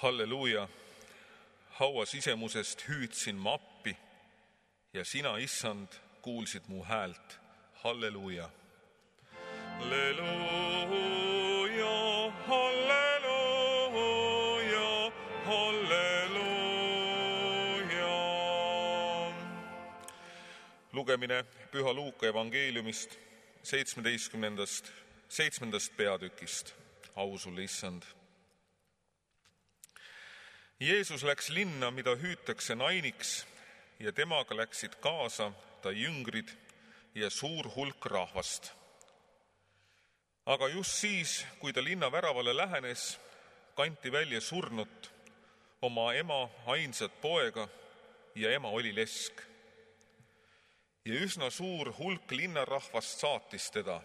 Halleluuja! Haua sisemusest hüüdsin ma appi ja sina, issand, kuulsid mu häält. Halleluuja! Halleluuja, halleluuja, halleluuja. Lugemine Püha Luuka evangeeliumist 7. peatükist. Au sulle, issand! Jeesus läks linna, mida hüütakse Nainiks, ja temaga läksid kaasa ta jüngrid ja suur hulk rahvast. Aga just siis, kui ta linna väravale lähenes, kanti välja surnut, oma ema ainsat poega, ja ema oli lesk. Ja üsna suur hulk linnarahvast saatis teda.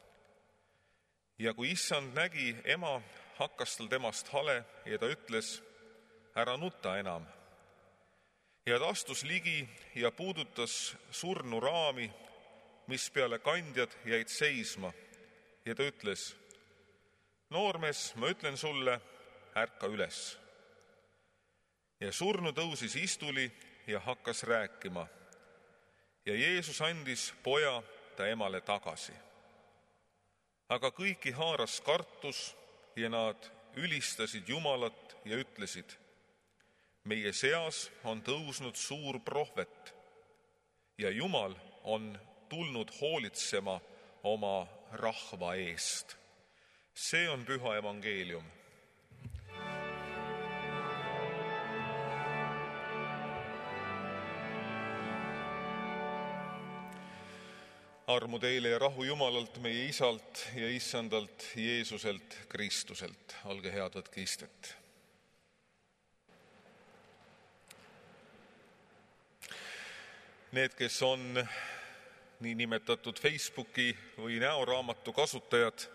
Ja kui issand nägi ema, hakkas tal temast hale ja ta ütles: ära nuta enam. Ja ta astus ligi ja puudutas surnu raami, mis peale kandjad jäid seisma. Ja ta ütles: noormees, ma ütlen sulle, ärka üles. Ja surnu tõusis istuli ja hakkas rääkima. Ja Jeesus andis poja ta emale tagasi. Aga kõiki haaras kartus ja nad ülistasid Jumalat ja ütlesid: meie seas on tõusnud suur prohvet ja Jumal on tulnud hoolitsema oma rahva eest. See on püha evangeelium. Armu teile ja rahu Jumalalt, meie Isalt ja Issandalt Jeesuselt Kristuselt. Olge head, võtke istet. Need, kes on niinimetatud Facebooki või näoraamatu kasutajad,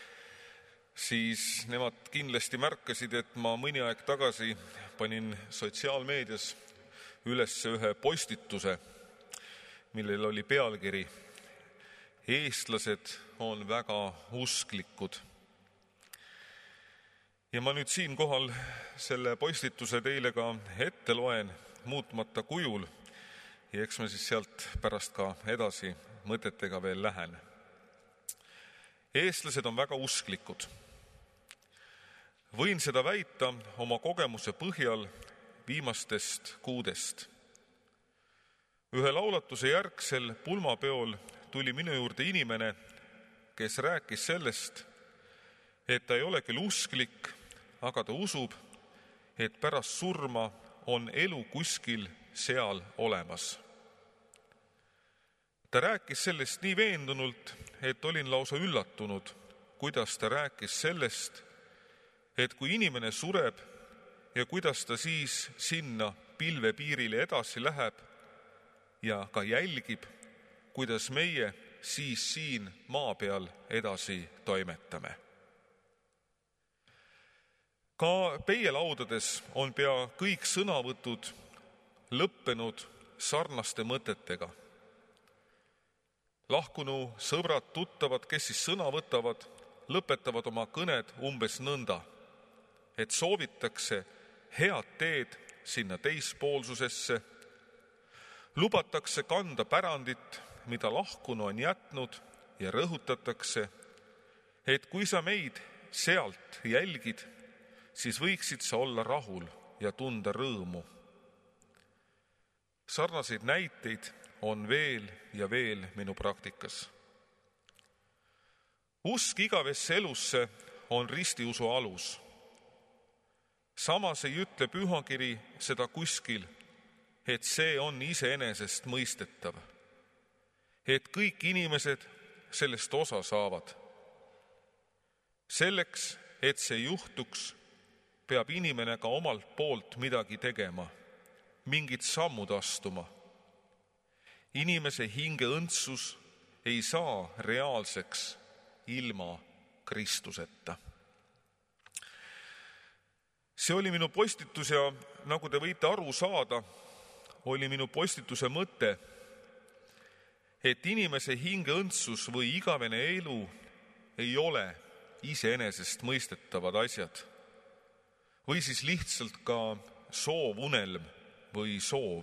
siis nemad kindlasti märkasid, et ma mõni aeg tagasi panin sotsiaalmeedias üles ühe postituse, millel oli pealkiri: eestlased on väga usklikud. Ja ma nüüd siinkohal selle postituse teile ka ette loen muutmata kujul. Ja eks ma siis sealt pärast ka edasi mõtetega veel lähen. Eestlased on väga usklikud. Võin seda väita oma kogemuse põhjal viimastest kuudest. Ühe laulatuse järgsel pulmapeol tuli minu juurde inimene, kes rääkis sellest, et ta ei ole küll usklik, aga ta usub, et pärast surma on elu kuskil seal olemas. Ta rääkis sellest nii veendunult, et olin lausa üllatunud, kuidas ta rääkis sellest, et kui inimene sureb ja kuidas ta siis sinna pilvepiirile edasi läheb ja ka jälgib, kuidas meie siis siin maa peal edasi toimetame. Ka peielaudades on pea kõik sõnavõtud lõppenud sarnaste mõtetega. Lahkunu sõbrad, tuttavad, kes siis sõna võtavad, lõpetavad oma kõned umbes nõnda, et soovitakse head teed sinna teispoolsusesse, lubatakse kanda pärandit, mida lahkunu on jätnud, ja rõhutatakse, et kui sa meid sealt jälgid, siis võiksid sa olla rahul ja tunda rõõmu. Sarnaseid näiteid on veel ja veel minu praktikas. Usk igavesse elusse on ristiusu alus. Samas ei ütle pühakiri seda kuskil, et see on iseenesest mõistetav, et kõik inimesed sellest osa saavad. Selleks, et see juhtuks, peab inimene ka omalt poolt midagi tegema, mingid sammud astuma. Inimese hinge õndsus ei saa reaalseks ilma Kristuseta. See oli minu postitus ja nagu te võite aru saada, oli minu postituse mõte, et inimese hinge õndsus või igavene elu ei ole iseenesest mõistetavad asjad, või siis lihtsalt ka soovunelm või soov.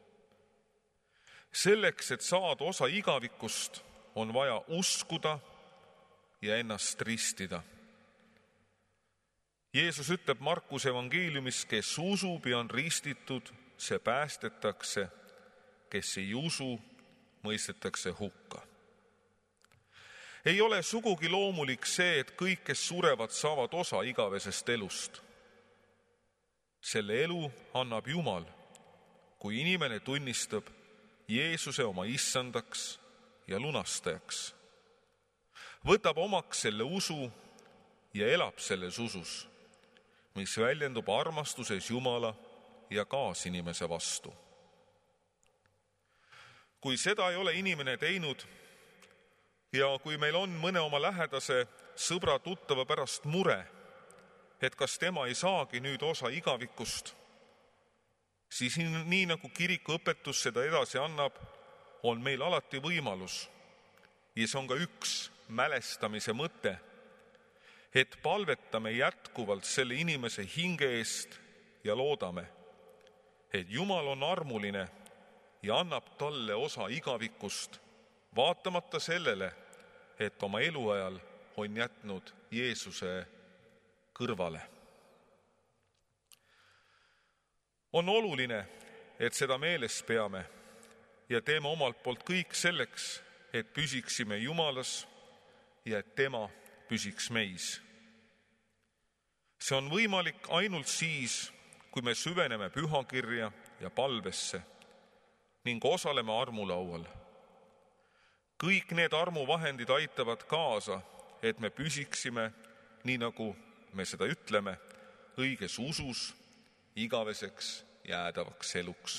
Selleks, et saada osa igavikust, on vaja uskuda ja ennast ristida. Jeesus ütleb Markuse evangeeliumis, kes usub ja on ristitud, see päästetakse, kes ei usu, mõistetakse hukka. Ei ole sugugi loomulik see, et kõik, kes surevad, saavad osa igavesest elust. Selle elu annab Jumal, kui inimene tunnistab Jeesuse oma issandaks ja lunastajaks, võtab omaks selle usu ja elab selles usus, mis väljendub armastuses Jumala ja kaasinimese vastu. Kui seda ei ole inimene teinud ja kui meil on mõne oma lähedase sõbra tuttava pärast mure, et kas tema ei saagi nüüd osa igavikust, siis nii nagu kiriku õpetus seda edasi annab, on meil alati võimalus ja see on ka üks mälestamise mõte, et palvetame jätkuvalt selle inimese hinge eest ja loodame, et Jumal on armuline ja annab talle osa igavikust, vaatamata sellele, et oma eluajal on jätnud Jeesuse kõrvale. On oluline, et seda meeles peame ja teeme omalt poolt kõik selleks, et püsiksime Jumalas ja et tema püsiks meis. See on võimalik ainult siis, kui me süveneme pühakirja ja palvesse ning osaleme armulaual. Kõik need armuvahendid aitavad kaasa, et me püsiksime, nii nagu me seda ütleme, õiges usus, igaveseks jäädavaks eluks.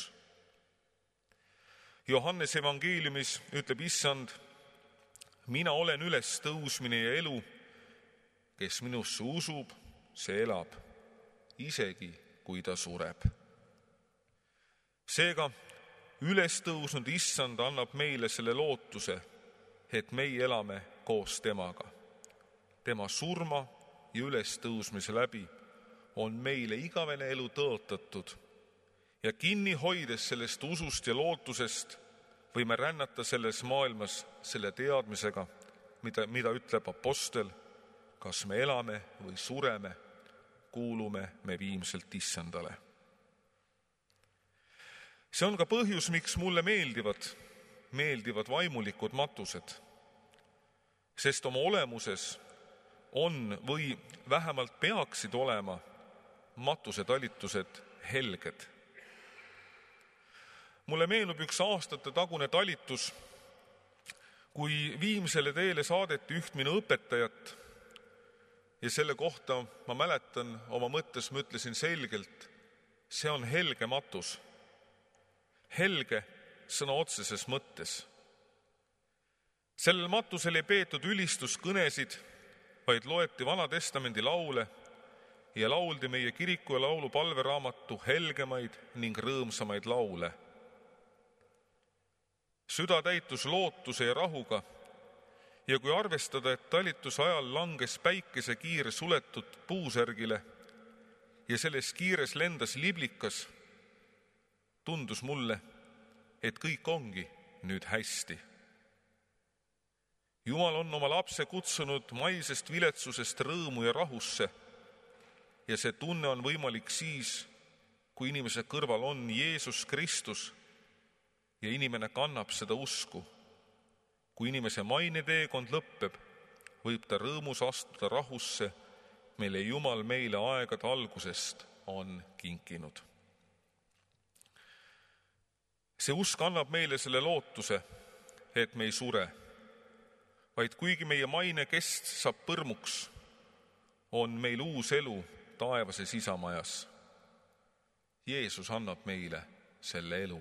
Johannes evangeeliumis ütleb issand, mina olen üles tõusmine ja elu, kes minusse usub, see elab, isegi kui ta sureb. Seega, üles tõusnud issand annab meile selle lootuse, et meie elame koos temaga. Tema surma ja ülestõusmise läbi on meile igavene elu tõotatud ja kinni hoides sellest usust ja lootusest võime rännata selles maailmas selle teadmisega, mida ütleb apostel, kas me elame või sureme, kuulume me viimselt issandale. See on ka põhjus, miks mulle meeldivad vaimulikud matused, sest oma olemuses on või vähemalt peaksid olema matusetalitused helged. Mulle meenub üks aastate tagune talitus, kui Viimsele teele saadeti üht minu õpetajat ja selle kohta ma mäletan oma mõttes, ma ütlesin selgelt, see on helge matus. Helge sõna otseses mõttes. Sellel matusel ei peetud ülistuskõnesid, vaid loeti Vana Testamendi laule ja lauldi meie kiriku ja laulu palveraamatu helgemaid ning rõõmsamaid laule. Süda täitus lootuse ja rahuga ja kui arvestada, et talituse ajal langes päikese kiire suletud puusärgile ja selles kiires lendas liblikas, tundus mulle, et kõik ongi nüüd hästi. Jumal on oma lapse kutsunud maisest viletsusest rõõmu ja rahusse ja see tunne on võimalik siis, kui inimese kõrval on Jeesus Kristus ja inimene kannab seda usku. Kui inimese maine teekond lõppeb, võib ta rõõmus astuda rahusse, mille Jumal meile aegade algusest on kinkinud. See usk annab meile selle lootuse, et me ei sure, vaid kuigi meie maine kest saab põrmuks, on meil uus elu taevases isamajas. Jeesus annab meile selle elu.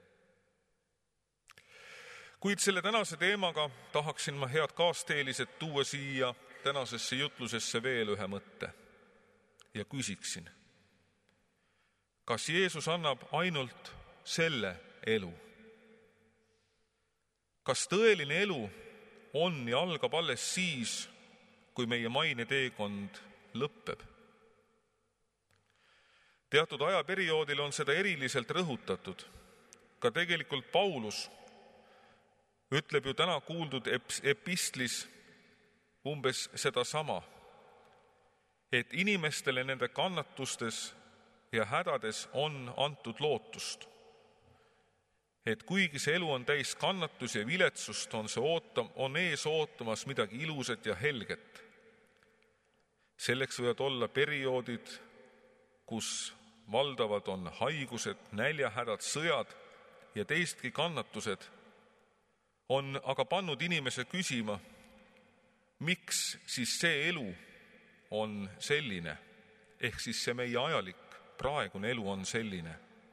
Kuid selle tänase teemaga tahaksin ma, head kaasteelised, tuua siia tänasesse jutlusesse veel ühe mõtte ja küsiksin, kas Jeesus annab ainult selle elu? Kas tõeline elu on ja algab alles siis, kui meie maine teekond lõppeb? Teatud ajaperioodil on seda eriliselt rõhutatud. Ka tegelikult Paulus ütleb ju täna kuuldud epistlis umbes sedasama, et inimestele nende kannatustes ja hädades on antud lootust. Et kuigi see elu on täis kannatusi ja viletsust, on ees ootamas midagi ilusat ja helget. Selleks võivad olla perioodid, kus valdavad on haigused, näljahädad, sõjad ja teistki kannatused, on aga pannud inimese küsima, miks siis see elu on selline, ehk siis see meie ajalik, praegune elu on selline.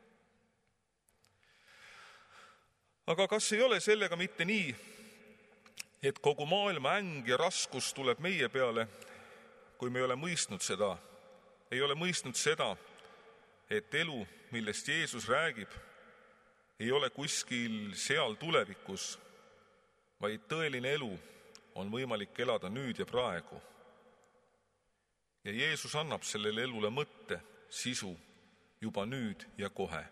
Aga kas ei ole sellega mitte nii, et kogu maailma äng ja raskus tuleb meie peale, kui me ei ole mõistnud seda? Ei ole mõistnud seda, et elu, millest Jeesus räägib, ei ole kuskil seal tulevikus, vaid tõeline elu on võimalik elada nüüd ja praegu. Ja Jeesus annab sellele elule mõtte, sisu juba nüüd ja kohe.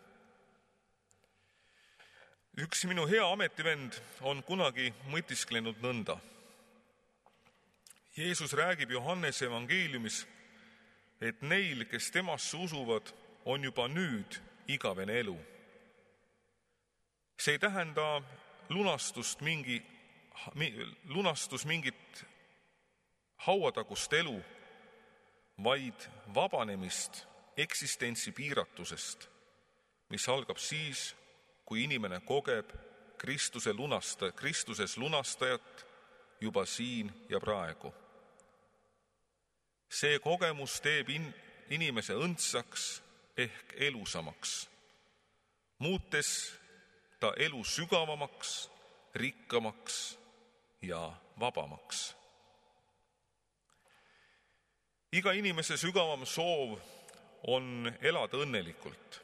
Üks minu hea ametivend on kunagi mõtisklenud nõnda. Jeesus räägib Johannese evangeeliumis, et neil, kes temasse usuvad, on juba nüüd igavene elu. See ei tähenda lunastus mingit hauatagust elu, vaid vabanemist eksistentsi piiratusest, mis algab siis, kui inimene kogeb Kristuses lunastajat juba siin ja praegu. See kogemus teeb inimese õndsaks ehk elusamaks, muutes ta elu sügavamaks, rikkamaks ja vabamaks. Iga inimese sügavam soov on elada õnnelikult.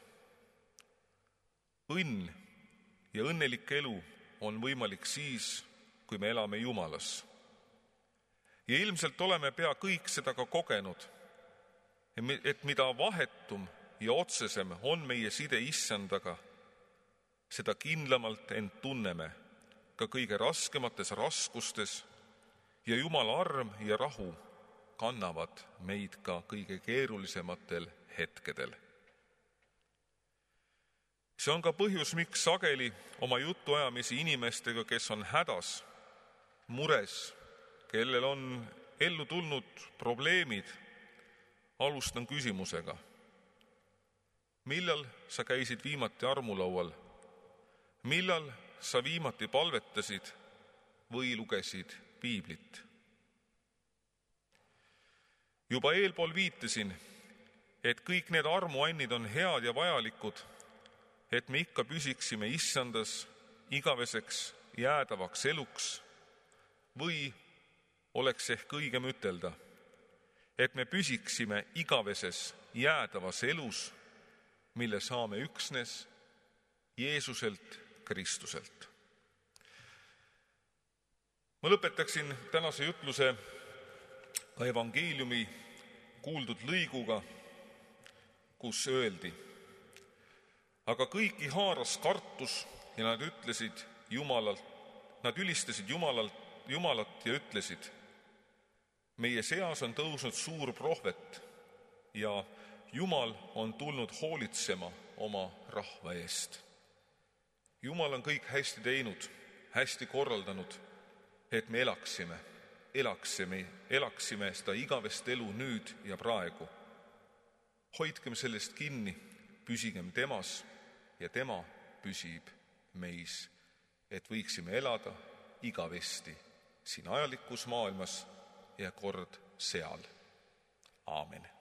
Õnn ja õnnelik elu on võimalik siis, kui me elame Jumalas. Ja ilmselt oleme pea kõik seda ka kogenud, et mida vahetum ja otsesem on meie side Issandaga, seda kindlamalt end tunneme ka kõige raskemates raskustes ja Jumala arm ja rahu kannavad meid ka kõige keerulisematel hetkedel. See on ka põhjus, miks sageli oma jutuajamisi inimestega, kes on hädas, mures, kellel on ellu tulnud probleemid, alustan küsimusega. Millal sa käisid viimati armulaual? Millal sa viimati palvetasid või lugesid piiblit? Juba eelpool viitasin, et kõik need armuannid on head ja vajalikud, et me ikka püsiksime Issandas igaveseks jäädavaks eluks või oleks ehk õigem ütelda, et me püsiksime igaveses jäädavas elus, mille saame üksnes Jeesuselt Kristuselt. Ma lõpetaksin tänase jutluse ka evangeeliumi kuuldud lõiguga, kus öeldi: aga kõiki haaras kartus ja nad ülistasid Jumalat ja ütlesid: meie seas on tõusnud suur prohvet ja Jumal on tulnud hoolitsema oma rahva eest. Jumal on kõik hästi teinud, hästi korraldanud, et me elaksime seda igavest elu nüüd ja praegu. Hoidkem sellest kinni, püsigem temas ja tema püsib meis, et võiksime elada igavesti siin ajalikus maailmas ja kord seal. Aamen.